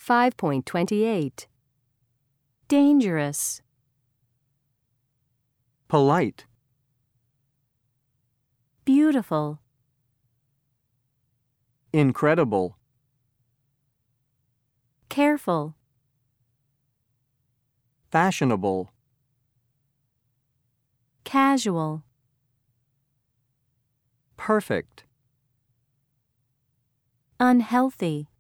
5.28. Dangerous. Polite. Beautiful. Incredible. Careful. Fashionable. Casual. Perfect. Unhealthy.